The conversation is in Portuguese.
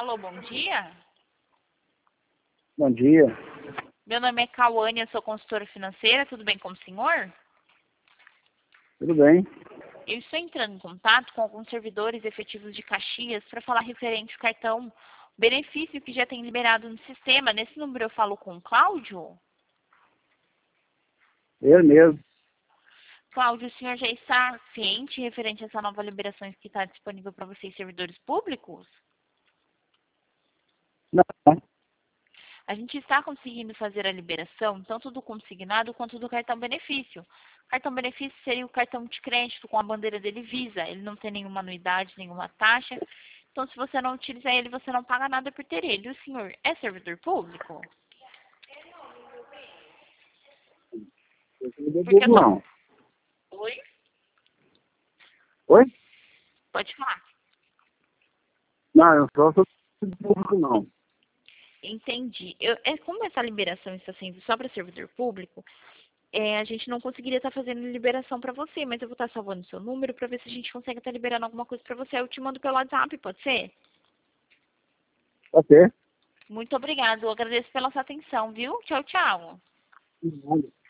Alô, bom dia. Bom dia. Meu nome é Cauane, eu sou consultora financeira. Tudo bem com o senhor? Tudo bem? Eu estou entrando em contato com alguns servidores efetivos de Caxias para falar referente ao cartão benefício que já tem liberado no sistema. Nesse número eu falo com o Cláudio. Eu mesmo. Cláudio, o senhor já está ciente referente a essa nova liberação que está disponível para vocês, servidores públicos? Não. A gente está conseguindo fazer a liberação tanto do consignado quanto do cartão benefício. Cartão benefício seria o cartão de crédito com a bandeira dele Visa. Ele não tem nenhuma anuidade, nenhuma taxa. Então, se você não utilizar ele, você não paga nada por ter ele. O senhor é servidor público? Porque eu tô... Não. Oi? Oi? Pode falar. Não, eu só sou público, não. Entendi. Como essa liberação está sendo só para servidor público, a gente não conseguiria estar fazendo liberação para você, mas eu vou estar salvando o seu número para ver se a gente consegue estar liberando alguma coisa para você. Eu te mando pelo WhatsApp, pode ser? Pode ser? Muito obrigada. Eu agradeço pela sua atenção, viu? Tchau, tchau. Nada.